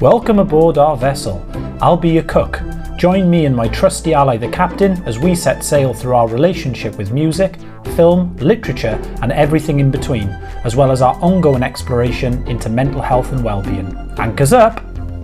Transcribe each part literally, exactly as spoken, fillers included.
Welcome aboard our vessel. I'll be your cook. Join me and my trusty ally the captain as we set sail through our relationship with music, film, literature and everything in between, as well as our ongoing exploration into mental health and well-being. Anchors up!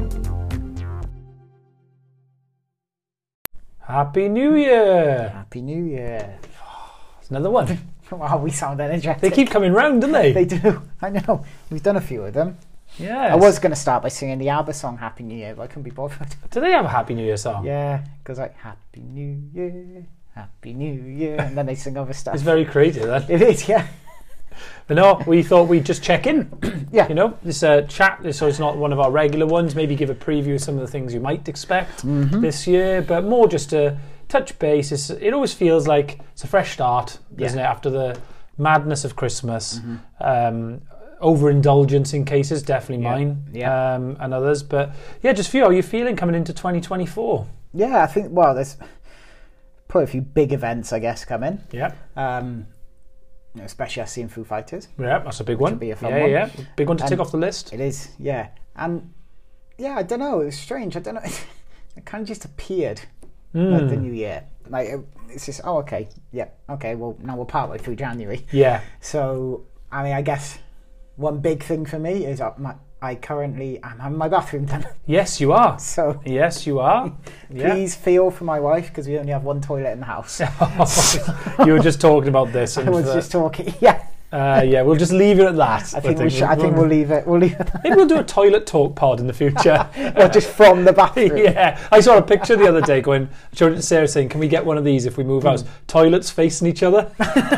Happy New Year! Happy New Year. It's another one. Wow, we sound energetic. They keep coming round, don't they? They do. I know. We've done a few of them. Yeah. I was going to start by singing the ABBA song Happy New Year, but I couldn't be bothered. Do they have a Happy New Year song? Yeah, because like, Happy New Year, Happy New Year, and then they sing other stuff. It's very creative, that. It is, yeah. But no, we thought we'd just check in. Yeah. You know, this uh, chat, so it's not one of our regular ones, maybe give a preview of some of the things you might expect Mm-hmm. this year, but more just to touch base. It's, it always feels like it's a fresh start, Yeah. isn't it, after the madness of Christmas. Mm-hmm. Um, overindulgence in cases, definitely Yeah. mine Yeah. Um, and others. But yeah, just feel how you're feeling coming into twenty twenty-four. Yeah, I think, well, there's probably a few big events, I guess, coming. Yeah. Um, you know, especially us seeing Foo Fighters. Yeah, that's a big one. Should be a fun yeah, one. yeah, big one to And tick off the list. It is, yeah. And yeah, I don't know, it was strange. I don't know. It kind of just appeared Mm. like the new year. Like, it, it's just, oh, okay, yeah, okay, well, now we're partway through January. Yeah. So, I mean, I guess one big thing for me is uh, my, I currently am having my bathroom done. Yes, you are. So, Yes, you are. Yeah. please feel for my wife because we only have one toilet in the house. You were just talking about this. I And was uh, just talking, yeah. uh, yeah, we'll just leave it at that. I think, we should, I think we'll leave it. We'll leave it. Maybe we'll do a toilet talk pod in the future. Well, just from the bathroom. Yeah, I saw a picture the other day going, showed it to Sarah saying, can we get one of these if we move house? Toilets facing each other.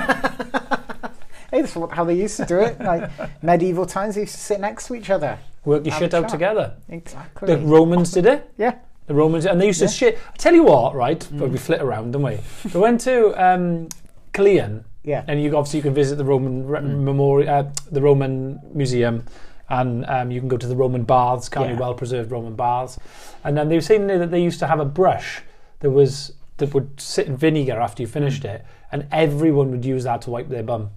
Hey, that's what- how they used to do it. Like medieval times, they used to sit next to each other. Work your Have shit a out chat. together. Exactly. The Romans did it. Yeah. The Romans, and they used to Yeah. shit. I tell you what, right? But we flit around, don't we? We went to um, Caerleon, Yeah. and you obviously you can visit the Roman re- memorial, uh, the Roman museum, and um, you can go to the Roman baths, can't you? Yeah. Well preserved Roman baths, and then they were saying that they used to have a brush that was that would sit in vinegar after you finished it, and everyone would use that to wipe their bum.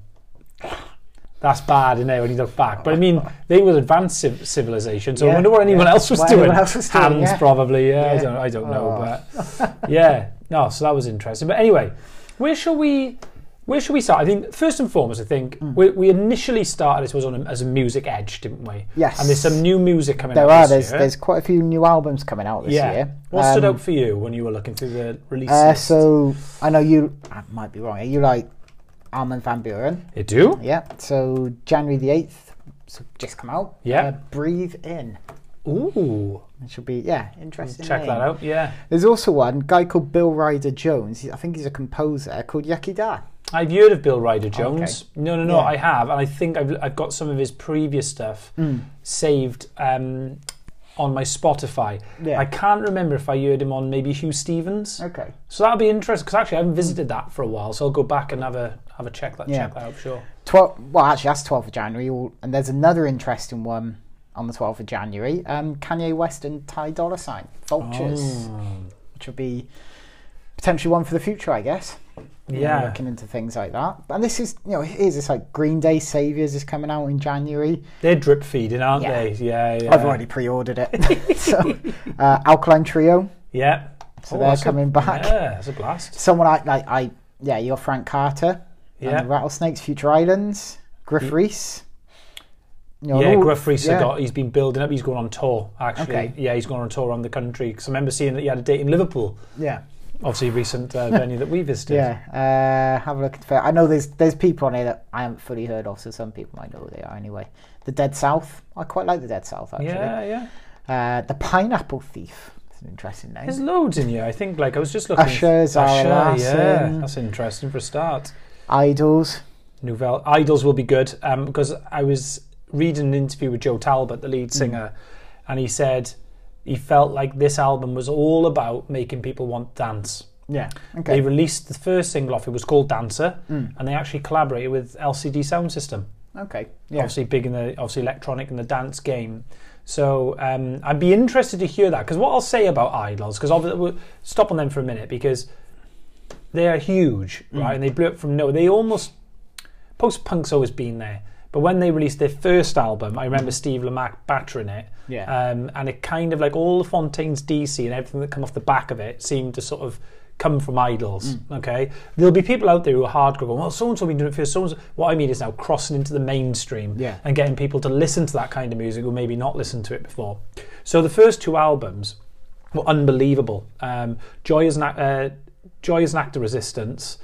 That's bad, isn't it, when you look back? But I mean, they were advanced civ- civilization, so I Yeah, wonder what anyone yeah. else was What doing. anyone else was doing, Hands, yeah. probably. Yeah, I Yeah. don't. I don't know, Oh. but yeah, no. So that was interesting. But anyway, where shall we? Where should we start? I think first and foremost, I think Mm. we, we initially started this was on a, as a music edge, didn't we? Yes. And there's some new music coming There out are. this There's year. there's quite a few new albums coming out this yeah. year. What stood Um, out for you when you were looking through the release Uh, list? so I know you. I might be wrong. You like Armin van Buuren? You do? Yeah. So January the eighth, so just come out. Yeah. Uh, Breathe In. Ooh. It should be yeah interesting. Check name. that out. Yeah. There's also one guy called Bill Ryder Jones. He- I think he's a composer called Yucky Da. I've heard of Bill Ryder Jones. No, no, no, Yeah. I have, and I think I've I've got some of his previous stuff Mm. saved um, on my Spotify. Yeah. I can't remember if I heard him on maybe Hugh Stevens. Okay. So that'll be interesting because actually I haven't visited that for a while, so I'll go back and have a have a check that Yeah. check that out. Sure. twelve well, actually, that's twelfth of January. all- And there's another interesting one on the twelfth of January. Um, Kanye West and Ty Dolla Sign, Vultures, Oh. which will be potentially one for the future, I guess. You know, Yeah. looking into things like that. And this is, you know, here's this like Green Day Saviors is coming out in January. They're drip feeding, aren't Yeah. they? Yeah, yeah. I've already pre-ordered it. So, uh, Alkaline Trio, Yeah. so Oh, they're that's a- coming back. Yeah, that's a blast. Someone I like, I yeah, you're Frank Carter. Yeah. And the Rattlesnakes, Future Islands, Griff Reese. You know, Yeah, all- Gruff Reese yeah. got. He's been building up. He's going on tour. Actually, Okay. yeah, he's going on tour around the country. Because I remember seeing that he had a date in Liverpool. Yeah. Obviously, recent uh, venue that we visited. Yeah, uh, have a look at the. I know there's there's people on here that I haven't fully heard of, so some people might know who they are anyway. The Dead South, I quite like the Dead South actually. yeah, yeah. Uh, the Pineapple Thief, it's an interesting name. There's loads in here. I think, like, I was just looking. Usher, Zara Usher, yeah, Larsson. that's interesting for a start. Idols. Nouvelle Idols will be good um, because I was reading an interview with Joe Talbot, the lead singer, and he said he felt like this album was all about making people want dance. Yeah. They Okay. released the first single off. It was called Dancer, Mm. and they actually collaborated with L C D Sound System. Okay. Yeah. Obviously big in the obviously electronic in the dance game. So um, I'd be interested to hear that because what I'll say about Idols, because obviously we'll stop on them for a minute because they are huge, right? Mm. And they blew up from nowhere. They almost post punk's always been there, But when they released their first album, I remember Steve Lamacq battering it. Yeah. Um, and it kind of like all the Fontaine's D C and everything that come off the back of it seemed to sort of come from idols. Mm. Okay, there'll be people out there who are hardcore going, well, so and so been doing it first. So and so. What I mean is now crossing into the mainstream yeah. and getting people to listen to that kind of music who maybe not listened to it before. So the first two albums were unbelievable. Um, Joy is an uh, Joy is an Act of Resistance.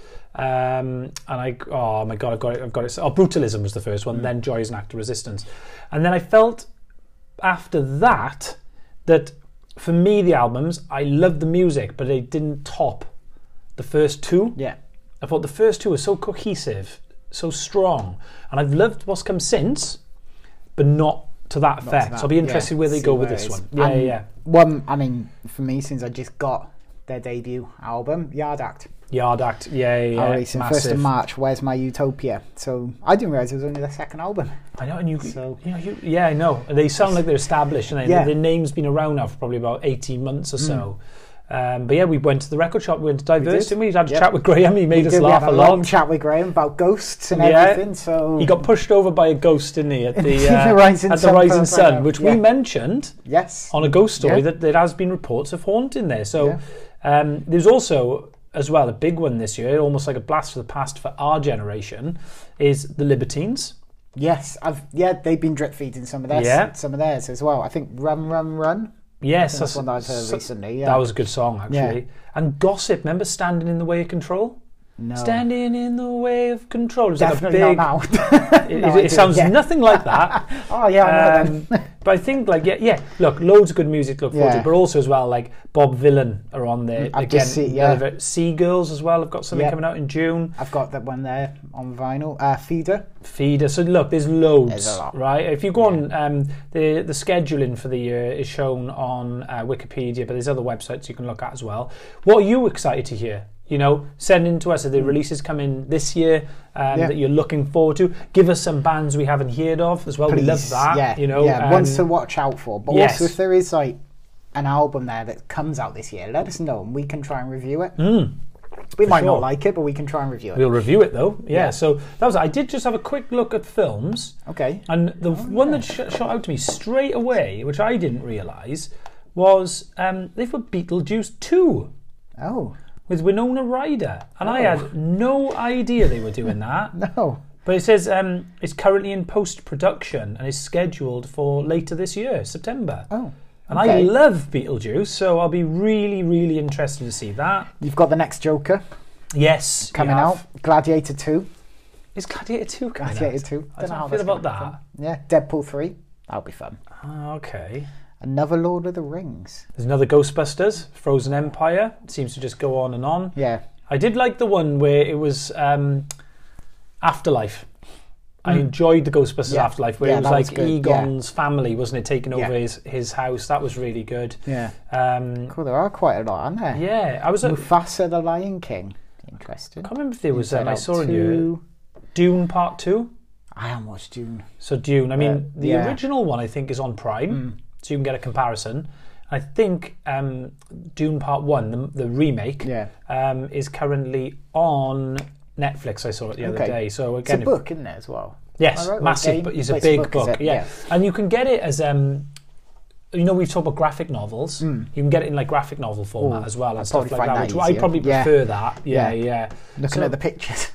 Um, and I, oh my god, I've got it, I've got it. Oh, Brutalism was the first one, mm. then Joy is an Act of Resistance. And then I felt after that, that for me, the albums, I loved the music, but they didn't top the first two. Yeah. I thought the first two were so cohesive, so strong. And I've loved what's come since, but not to that not effect. To that. So I'll be interested yeah, where they go with this one. Yeah, and yeah. One, I mean, for me, since I just got their debut album, Yard Act. Yard Act, yeah, yeah, yeah. Releasing first of March, Where's My Utopia? So I didn't realise it was only their second album. I know, and you, so, you know, you, yeah, I know. They sound like they're established, and yeah. their name's been around now for probably about eighteen months or so. Mm. Um, but yeah, we went to the record shop, we went to Diverse, didn't we? We had a yep. chat with Graham, he made we us did, laugh we had a, a lot. long chat with Graham about ghosts and yeah. everything. So he got pushed over by a ghost, didn't he, at the, uh, the Rising at Sun, the Rising Sun, which yeah. we mentioned yes. on a ghost story yeah. that there has been reports of haunting there. So yeah. um, there's also, as well, a big one this year, almost like a blast from the past for our generation, is the Libertines. Yes, I've yeah, they've been drip feeding some of theirs, yeah. some of theirs as well. I think Run Run Run. Yes, that's one that I've heard so, recently. Yeah. That was a good song, actually. Yeah. And Gossip, remember Standing in the Way of Control? No. Standing in the Way of Control. It was Definitely like a big, not now. it, no, it, it sounds yeah. nothing like that. oh yeah, I know um, but I think like yeah, yeah. Look, loads of good music to look forward yeah. to, but also as well like Bob Vylan are on there I've again. Just see, yeah. Seagirls as well. I've got something yeah. coming out in June. I've got that one there on vinyl. Uh, Feeder. Feeder. So look, there's loads, there's a lot. right? If you go yeah. on, um, the the scheduling for the year is shown on uh, Wikipedia, but there's other websites you can look at as well. What are you excited to hear? You know, send in to us if the releases come in this year um, yeah. that you're looking forward to. Give us some bands we haven't heard of as well. Please. We love that. Yeah, you know, yeah. um, ones to watch out for. But yes. also, if there is like an album there that comes out this year, let us know and we can try and review it. Mm, we might sure. not like it, but we can try and review it. We'll review it though. Yeah. yeah. So that was. I did just have a quick look at films. Okay. And the oh, one yeah. that sh- shot out to me straight away, which I didn't realise, was um, they've got Beetlejuice two. Oh. With Winona Ryder, and oh. I had no idea they were doing that. no, but it says um, it's currently in post-production and is scheduled for later this year, September. Oh, and okay. I love Beetlejuice, so I'll be really, really interested to see that. You've got the next Joker. Yes, coming out. Gladiator two. Is Gladiator two coming Gladiator out? two. I don't know how I feel about that. Yeah, Deadpool three. That'll be fun. Oh, okay. Another Lord of the Rings. There's another Ghostbusters, Frozen Empire. It seems to just go on and on. Yeah. I did like the one where it was um, Afterlife. Mm. I enjoyed the Ghostbusters yeah. Afterlife, where yeah, it was like was Egon's yeah. family, wasn't it, taking over yeah. his, his house. That was really good. Yeah. Um, cool, there are quite a lot, aren't there? Yeah. I was at, Mufasa the Lion King. Interesting. I can't remember if there was, um, I saw in you, Dune Part two. I haven't watched Dune. So Dune, I mean, uh, the yeah. original one I think is on Prime. Mm. So you can get a comparison. I think um, Dune Part One, the, the remake, yeah. um, is currently on Netflix. I saw it the okay. other day. So again, it's a book, isn't it, as well? Yes, right, massive. But it's a it's big a book, book. it? Yeah. yeah, and you can get it as um, you know, we've talked about graphic novels. Mm. You can get it in like graphic novel format Ooh, as well and I'd stuff like that. that Which easier. I probably yeah. prefer that. Yeah, yeah. yeah. Looking so, at the pictures.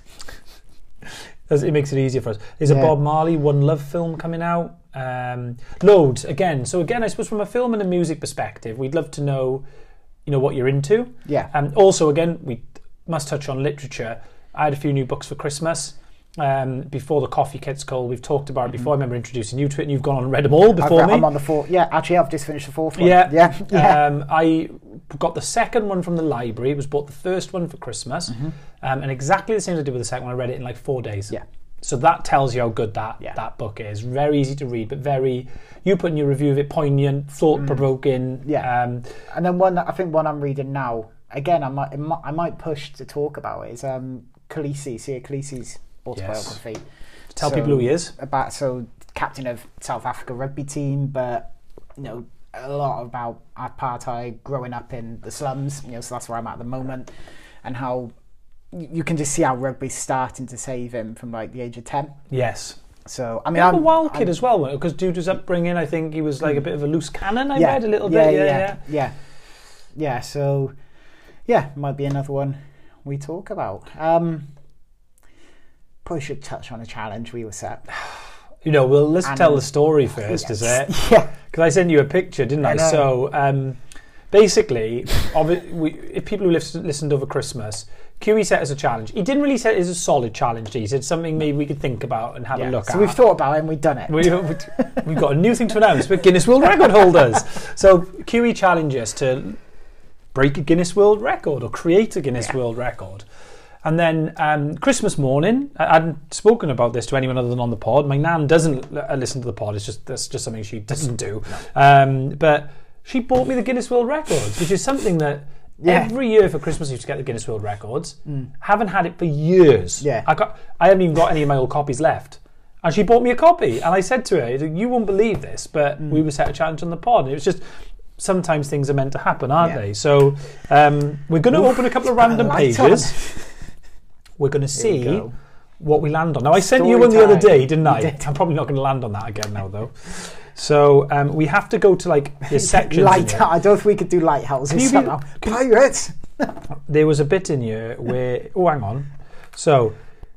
It makes it easier for us. There's yeah. a Bob Marley One Love film coming out. Um, loads again. So again, I suppose from a film and a music perspective, we'd love to know, you know, what you're into. Yeah. And um, also, again, we must touch on literature. I had a few new books for Christmas. Um, before the Coffee Kits Call, we've talked about it before. Mm-hmm. I remember introducing you to it, and you've gone on and read them all before I've, me. I'm on the fourth. Yeah, actually, I've just finished the fourth one. Yeah, yeah. yeah. Um, I got the second one from the library. It was bought the first one for Christmas, mm-hmm. um, and exactly the same as I did with the second one. I read it in like four days. Yeah. So that tells you how good that yeah. that book is. Very easy to read, but very. You put in your review of it, poignant, thought provoking. Mm. Yeah. Um, and then one, I think one I'm reading now. Again, I might, I might push to talk about it. Is um, Khaleesi, Siya Khaleesi's autobiography. Yes. Tell so, people who he is. About so captain of South Africa rugby team, but you know a lot about apartheid, growing up in the slums. You know, so that's where I'm at at the moment, and how you can just see how rugby's starting to save him from like the age of ten. Yes. So I mean, I'm a I'm, wild I'm, kid as well, because due to his upbringing, I think he was like a bit of a loose cannon. I yeah, read a little yeah, bit. Yeah, yeah, yeah, yeah, yeah. So yeah, might be another one we talk about. Um, probably should touch on a challenge we were set. You know, well, let's And- tell the story first, Yes. is it? Yeah. Because I sent you a picture, didn't I? I know. So, um, basically, obvi- we, if people who listen, listened over Christmas, Q E set as a challenge. He didn't really set it as a solid challenge. He said something maybe we could think about and have Yeah. a look So at. we've thought about it and we've done it. We, we've got a new thing to announce. We're Guinness World Record holders. So Q E challenged us to break a Guinness World Record or create a Guinness Yeah. World Record. And then um, Christmas morning, I hadn't spoken about this to anyone other than on the pod. My nan doesn't l- uh, listen to the pod. It's just that's just something she doesn't do. Um, but she bought me the Guinness World Records, which is something that Yeah. every year for Christmas I used to get the Guinness World Records. Haven't had it for years. Yeah. I got. I haven't even got any of my old copies left. And she bought me a copy. And I said to her, "You won't believe this, but we were set a challenge on the pod." And it was just. Sometimes things are meant to happen, aren't Yeah. they? So um, we're going to open a couple of random Light on. pages. We're going to Here we see go. what we land on. Now, I sent Story you one the other time. day, didn't I? You did. I'm probably not going to land on that again now, though. So um, we have to go to like this section. Light. I don't know if we could do lighthouses Can you be- somehow. Pirates. There was a bit in here where. Oh, hang on. So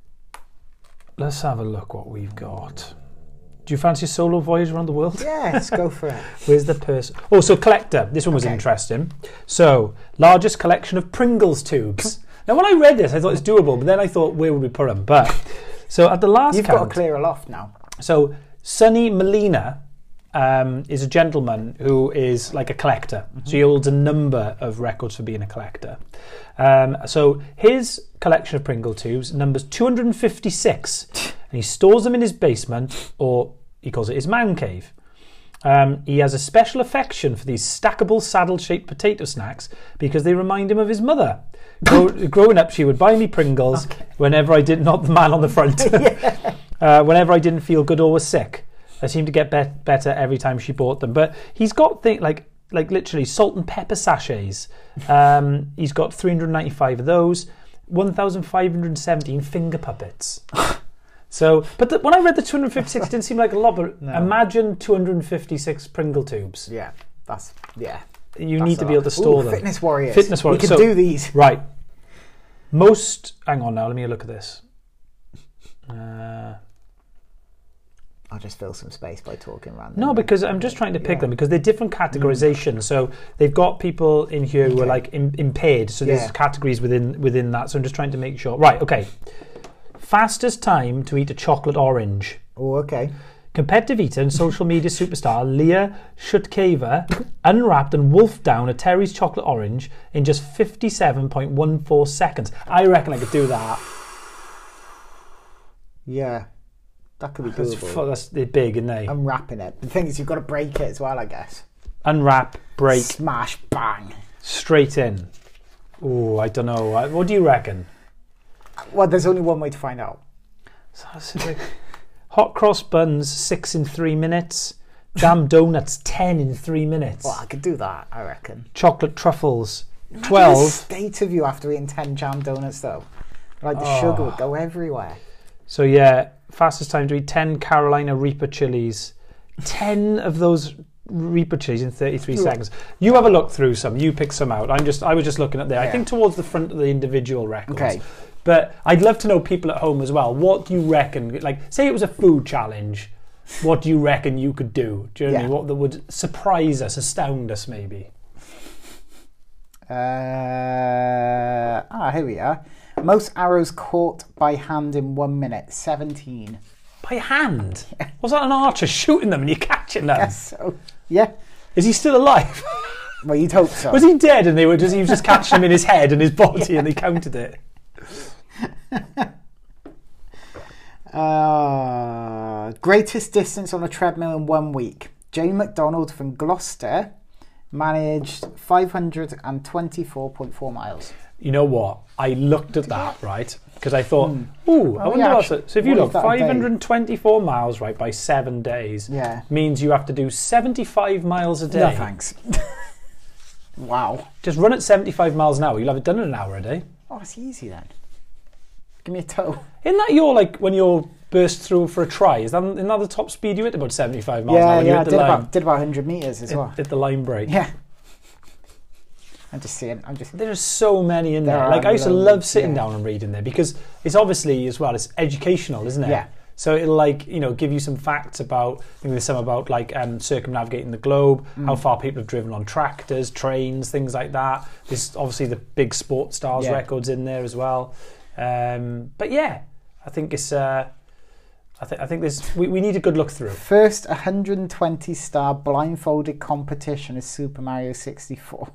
let's have a look what we've got. Do you fancy a solo voyage around the world? Yeah, let's go for it. Where's the person? Oh, so collector. This one was Okay. interesting. So, largest collection of Pringles tubes. Now, when I read this, I thought it's doable, but then I thought, where would we put them? But, so at the last You've count, got to clear a loft now. so Sonny Molina um, is a gentleman who is like a collector. So he holds a number of records for being a collector. Um, so his collection of Pringle tubes numbers two hundred fifty-six, and he stores them in his basement, or he calls it his man cave. Um, he has a special affection for these stackable saddle-shaped potato snacks because they remind him of his mother. Grow, growing up, she would buy me Pringles Okay. whenever I did not the man on the front. uh, whenever I didn't feel good or was sick. I seemed to get be- better every time she bought them. But he's got things like like literally salt and pepper sachets. Um, he's got three hundred ninety-five of those. one thousand five hundred seventeen finger puppets. So, but the, when I read the two hundred fifty-six, it didn't seem like a lot. But No. imagine two hundred fifty-six Pringle tubes. Yeah, that's yeah. You that's need to a be lot. able to store Ooh, them. Fitness warriors. Fitness warriors. We can So- do these. Right. Most. Hang on now. Let me look at this. Uh, I'll just fill some space by talking random. No, because I'm just trying to pick Yeah. them because they're different categorizations. So they've got people in here who are Okay. like Im- impaired. So there's Yeah. categories within within that. So I'm just trying to make sure. Right. Okay. Fastest time to eat a chocolate orange. Oh, okay. Competitive eater and social media superstar Leah Shutkeva unwrapped and wolfed down a Terry's chocolate orange in just fifty-seven point one four seconds. I reckon I could do that. Yeah, that could be That's, doable. fu- that's they're big, aren't they? Unwrapping it. The thing is, you've got to break it as well, I guess. Unwrap, break, Smash, bang. straight in. Oh, I don't know. I- What do you reckon? Well, there's only one way to find out. So it's like hot cross buns, six in three minutes. Jam donuts, ten in three minutes. Well, I could do that, I reckon. Chocolate truffles, Imagine the twelve. state of you after eating ten jam donuts, though. Like, the Oh. sugar would go everywhere. So yeah, fastest time to eat ten Carolina Reaper chilies. ten of those Reaper chilies in thirty-three Yeah. seconds. You have a look through some. You pick some out. I'm just. I was just looking at there. I Yeah. think towards the front of the individual records. Okay. But I'd love to know people at home as well. What do you reckon? Like, say it was a food challenge. What do you reckon you could do? Do you know what I Yeah. mean? What that would surprise us, astound us, maybe? Uh, ah, here we are. Most arrows caught by hand in one minute, seventeen. By hand? Was that an archer shooting them and you're catching them? Yes, so, yeah. Is he still alive? Well, you'd hope so. Was he dead and they were just he was just catching him in his head and his body and they counted it? Uh, greatest distance on a treadmill in one week. Jane McDonald from Gloucester managed five hundred twenty-four point four miles. You know what? I looked at that, right? Because I thought, ooh, I Oh, wonder yeah, what's actually, it. So if you what look, is that a day? five hundred twenty-four miles, right, by seven days Yeah. means you have to do seventy-five miles a day. No thanks. Wow. Just run at seventy-five miles an hour. You'll have it done in an hour a day. Oh, it's easy then. Give me a toe. Isn't that your, like, when you're burst through for a try. Is that another top speed you hit about seventy-five miles yeah, an hour when yeah, you I hit the did line? about, did about one hundred metres as hit, well. hit the line break. Yeah. I'm just seeing, I'm just... There's so many in there. there Like I used to loads, love sitting yeah. down and reading there because it's obviously as well, it's educational, isn't it? Yeah. So it'll like, you know, give you some facts about, I think there's some about like um, circumnavigating the globe, mm. how far people have driven on tractors, trains, things like that. There's obviously the big sports stars yeah. records in there as well. Um, but yeah, I think it's, uh, I, th- I think there's, we, we need a good look through. First one hundred twenty star blindfolded competition is Super Mario sixty-four.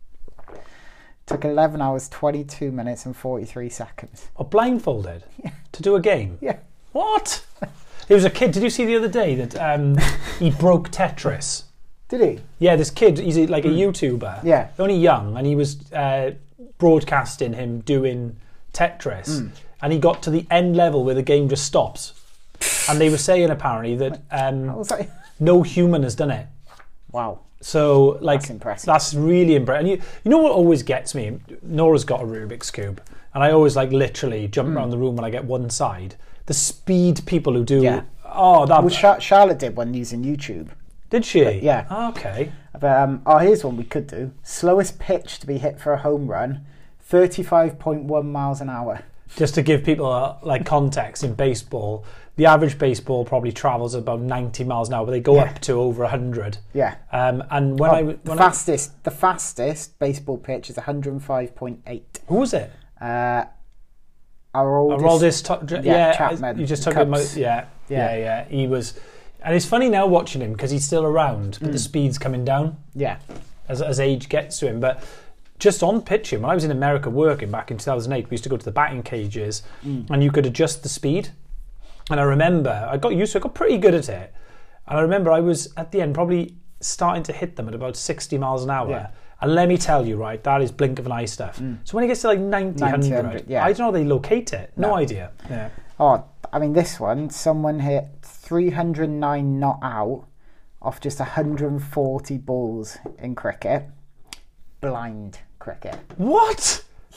Took eleven hours, twenty-two minutes and forty-three seconds. Or blindfolded? Yeah. To do a game? Yeah. What? There was a kid, did you see the other day that um, he broke Tetris? Did he? Yeah, this kid, he's a, like a mm. YouTuber. Yeah. Only young, and he was uh, broadcasting him doing Tetris. Mm. And he got to the end level where the game just stops. And they were saying apparently that, um, that? no human has done it. Wow. So, like, that's impressive. That's really impressive. And you, you know what always gets me? Nora's got a Rubik's Cube. And I always, like, literally jump mm. around the room when I get one side. The speed people who do... Yeah. Oh, that... Well, Char- Charlotte did one using YouTube. Did she? But, yeah. Oh, okay. But, um, oh, here's one we could do. Slowest pitch to be hit for a home run, thirty-five point one miles an hour. Just to give people, uh, like, context, in baseball, the average baseball probably travels about ninety miles an hour, but they go yeah. up to over one hundred. Yeah. Um, and when oh, I... When the fastest I, the fastest baseball pitch is one hundred five point eight. Who was it? Uh... Our oldest, Our oldest top, yeah, yeah, Chapman. You just took him out, yeah, yeah, yeah, yeah. He was, and it's funny now watching him because he's still around, but mm. the speed's coming down. Yeah, as as age gets to him. But just on pitching, when I was in America working back in two thousand eight, we used to go to the batting cages, mm. and you could adjust the speed. And I remember I got used to it, I got pretty good at it. And I remember I was at the end probably starting to hit them at about sixty miles an hour. Yeah. And let me tell you, right, that is blink of an eye stuff. Mm. So when it gets to like ninety, one hundred, yeah. I don't know how they locate it. No, no. idea. Yeah. Oh, I mean, this one, someone hit three hundred nine not out off just one hundred forty balls in cricket. Blind cricket. What?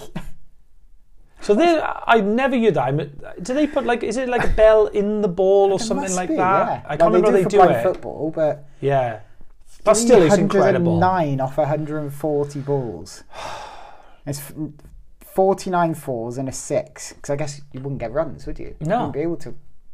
So they, I never heard that. Do they put like, is it like a bell in the ball or something like be, that? Yeah. I can't like remember they how do they for do it. Football, but yeah. That still is incredible. nine off one hundred forty balls. It's forty-nine fours and a six. Because I guess you wouldn't get runs, would you? No. You wouldn't be able to.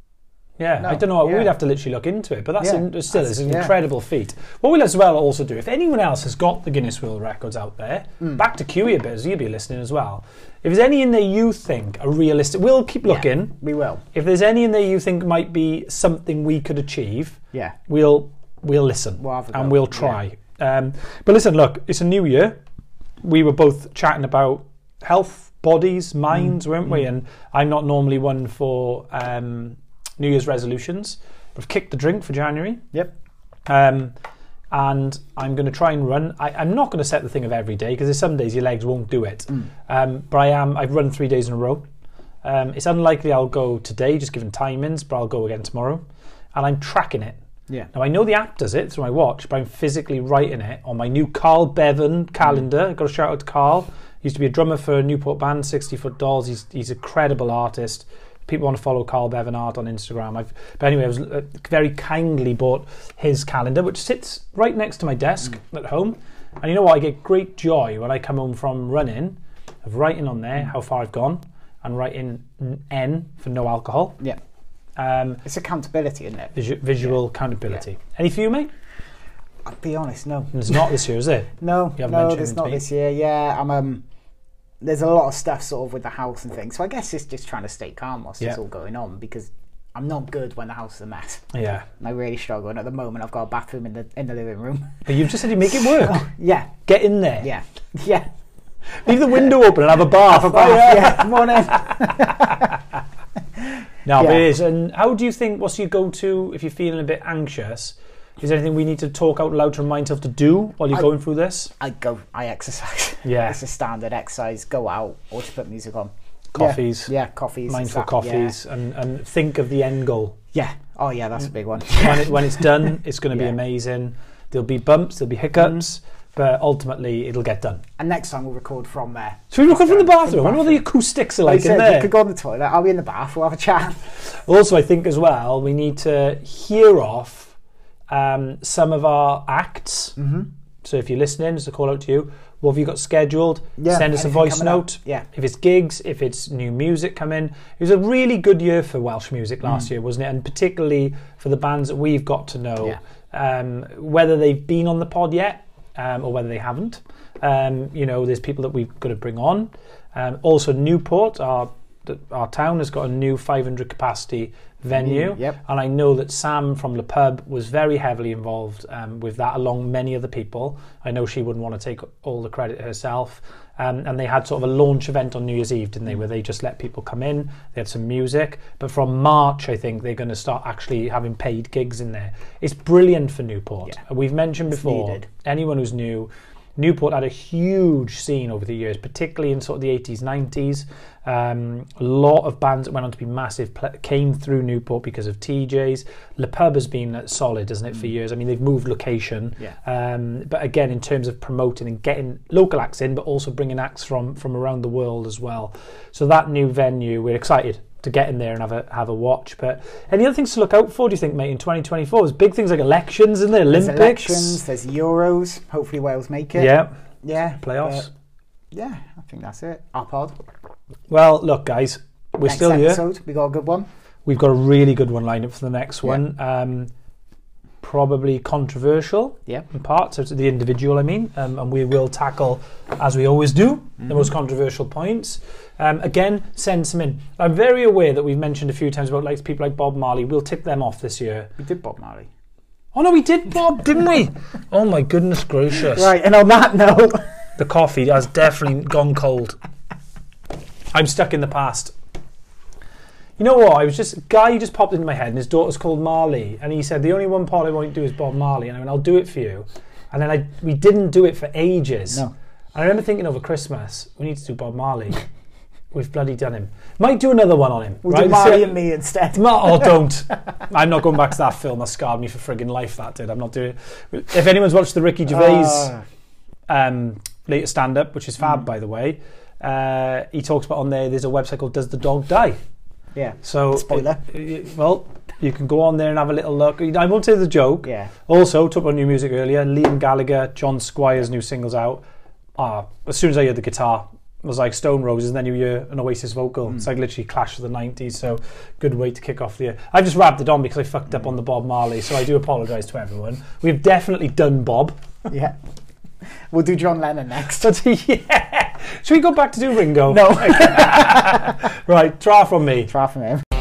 Yeah, no. I don't know. Yeah. We'd have to literally look into it. But that's yeah. in, still that's, is an yeah. incredible feat. What we'll as well also do, if anyone else has got the Guinness World Records out there, mm. back to Q E a bit, as you'll be listening as well. If there's any in there you think are realistic, we'll keep looking. Yeah, we will. If there's any in there you think might be something we could achieve, yeah, we'll we'll listen we'll and we'll try. Yeah. Um, but listen, look, it's a new year. We were both chatting about health, bodies, minds, mm. weren't we? Mm. And I'm not normally one for um, New Year's resolutions. We've kicked the drink for January. Yep. Um, and I'm going to try and run. I, I'm not going to set the thing of every day because there's some days your legs won't do it. Mm. Um, but I am. I've run three days in a row. Um, it's unlikely I'll go today, just given timings, but I'll go again tomorrow. And I'm tracking it. Yeah. Now I know the app does it through my watch, but I'm physically writing it on my new Carl Bevan calendar. Mm. I've got a shout out to Carl. He used to be a drummer for a Newport band, sixty foot Dolls. He's he's a credible artist. People want to follow Carl Bevan Art on Instagram. I've, but anyway, I was uh, very kindly bought his calendar, which sits right next to my desk mm. at home. And you know what? I get great joy when I come home from running of writing on there how far I've gone and writing N for no alcohol. Yeah. Um, it's accountability, isn't it? Visu- visual yeah. accountability. Yeah. Any for you, mate? I'll be honest, no. It's not this year, is it? no, no, it's not this year. Yeah, I'm. Um, there's a lot of stuff sort of with the house and things, so I guess it's just trying to stay calm whilst yeah. it's all going on because I'm not good when the house is a mess. Yeah, and I really struggle. And at the moment, I've got a bathroom in the in the living room. But you've just said you make it work. yeah, get in there. Yeah, yeah. Leave the window open and have a bath. Have a bath. Oh, yeah, morning. No, yeah. But it is. And how do you think? What's your go-to if you're feeling a bit anxious? Is there anything we need to talk out loud to remind yourself to do while you're I, going through this? I go. I exercise. Yeah, it's a standard exercise. Go out or just put music on. Coffees. Yeah, yeah coffees. Mindful that, coffees, yeah. and and think of the end goal. Yeah. Oh yeah, that's a big one. when it when it's done, it's going to yeah. be amazing. There'll be bumps. There'll be hiccups. Mm. but ultimately it'll get done. And next time we'll record from there. So we record from the bathroom. I bathroom. wonder what the acoustics are like, Like I in said, there. you could go in the toilet, I'll be in the bath, we'll have a chat. Also, I think as well, we need to hear off um, some of our acts. Mm-hmm. So if you're listening, it's a call out to you. What have you got scheduled? Yeah, Send us a anything voice coming up. note. Yeah. If it's gigs, if it's new music coming. It was a really good year for Welsh music last Mm. year, wasn't it? And particularly for the bands that we've got to know, Yeah. um, whether they've been on the pod yet um, or whether they haven't. Um, you know, there's people that we've got to bring on. Um, also, Newport, our the, our town has got a new five hundred capacity venue, Yep. and I know that Sam from Le Pub was very heavily involved um, with that, along many other people. I know she wouldn't want to take all the credit herself, um, and they had sort of a launch event on New Year's Eve, didn't they, where they just let people come in, they had some music, but from March I think they're going to start actually having paid gigs in there. It's brilliant for Newport. Yeah. We've mentioned It's before, needed. anyone who's new, Newport had a huge scene over the years, particularly in sort of the eighties, nineties. Um, a lot of bands that went on to be massive pl- came through Newport because of T Js. Le Pub has been uh, solid, hasn't it, for years? I mean, they've moved location. Yeah. Um, but again, in terms of promoting and getting local acts in, but also bringing acts from, from around the world as well. So that new venue, we're excited to get in there and have a have a watch. But any other things to look out for, do you think, mate, in twenty twenty-four? There's big things like elections, isn't there? There's Olympics. elections, there's Euros, hopefully Wales make it. Yeah. Yeah. Playoffs. but yeah, I think that's it. Our pod. Well, look, guys, we're Next still here. episode, we got a good one. We've got a really good one lined up for the next Yeah. one. Um, probably controversial Yeah. in parts, so to the individual, I mean, um, and we will tackle, as we always do, Mm-hmm. the most controversial points. Um, again, send some in. I'm very aware that we've mentioned a few times about like people like Bob Marley. We'll tip them off this year. We did Bob Marley. Oh no, we did Bob, didn't we? Oh my goodness gracious! Right, and on that note, The coffee has definitely gone cold. I'm stuck in the past. You know what? I was just a guy just popped into my head, and his daughter's called Marley, and he said the only one part I won't do is Bob Marley, and I went, I'll do it for you. And then I we didn't do it for ages. No. And I remember thinking over Christmas, we need to do Bob Marley. We've bloody done him. Might do another one on him. we'll right? do Marley So- and me instead. Ma- oh, don't. I'm not going back to that film. That scarred me for friggin' life, that did. I'm not doing it. If anyone's watched the Ricky Gervais Ah. um, latest stand-up, which is fab, by the way, uh, he talks about on there, there's a website called Does the Dog Die? Yeah. So, Spoiler. uh, uh, well, you can go on there and have a little look. I won't say the joke. Yeah. Also, talked about new music earlier. Liam Gallagher, John Squire's new singles out. Ah, as soon as I heard the guitar, it was like Stone Roses, and then you hear an Oasis vocal. Mm. It's like literally Clash of the nineties, so good way to kick off the year. I've just wrapped it on because I fucked up on the Bob Marley, so I do apologise to everyone. We've definitely done Bob. Yeah. We'll do John Lennon next. But yeah, should we go back to do Ringo? No. Right, try from me. Try from him.